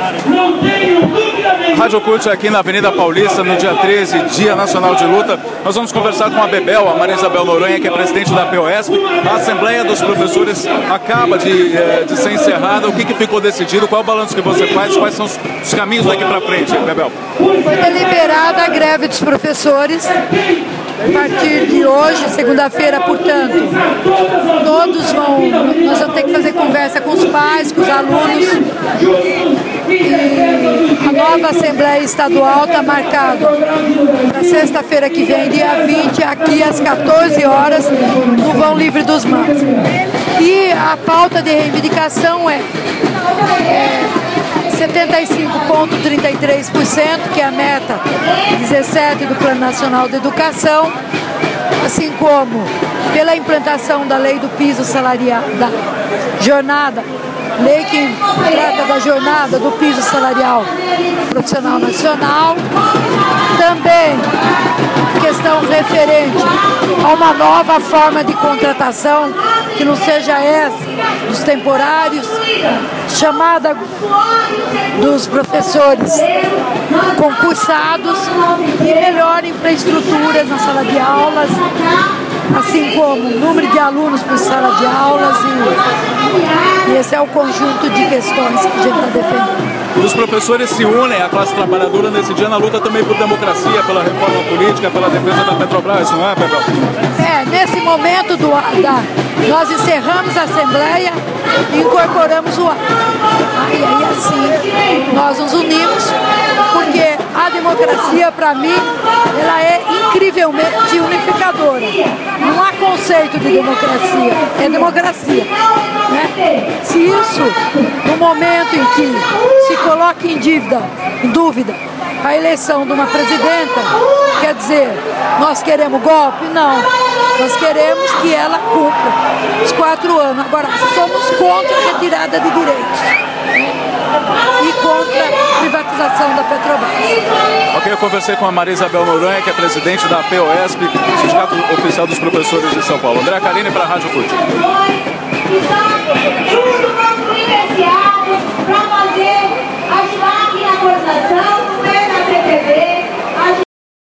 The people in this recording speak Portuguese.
Rádio CUT aqui na Avenida Paulista, no dia 13, Dia Nacional de Luta. Nós vamos conversar com a Bebel, a Maria Isabel Noronha, que é presidente da POSP. A Assembleia dos Professores acaba de ser encerrada. O que ficou decidido? Qual é o balanço que você faz? Quais são os caminhos daqui para frente, Bebel? Foi deliberada a greve dos professores. A partir de hoje, segunda-feira, portanto, nós vamos ter que fazer conversa com os pais, com os alunos. E a nova Assembleia Estadual está marcada para sexta-feira que vem, dia 20, aqui às 14 horas, no Vão Livre dos Mares. E a pauta de reivindicação é 75,33%, que é a meta 17 do Plano Nacional de Educação, assim como pela implantação da lei do piso salarial, da jornada, lei que trata da jornada do piso salarial profissional nacional, também questão referente a uma nova forma de contratação que não seja essa dos temporários, chamada dos professores concursados, e melhor infraestruturas na sala de aulas, assim como o número de alunos por sala de aulas, e esse é o conjunto de questões que a gente está defendendo. Os professores se unem à classe trabalhadora nesse dia na luta também por democracia, pela reforma política, pela defesa da Petrobras, não é, Bebel? Nesse momento nós encerramos a Assembleia e incorporamos o ato. E aí assim nós nos unimos, porque a democracia, para mim, ela é incrivelmente unificadora. Não há conceito de democracia, é democracia, né? Se isso, no momento em que se coloca em dúvida a eleição de uma presidenta, quer dizer, nós queremos golpe? Não. Nós queremos que ela cumpra os 4 anos. Agora, somos contra a retirada de direitos e contra a privatização da Petrobras. Ok, eu conversei com a Maria Isabel Noronha, que é presidente da POSP, Sindicato Oficial dos Professores de São Paulo. André Carini para a Rádio CUT.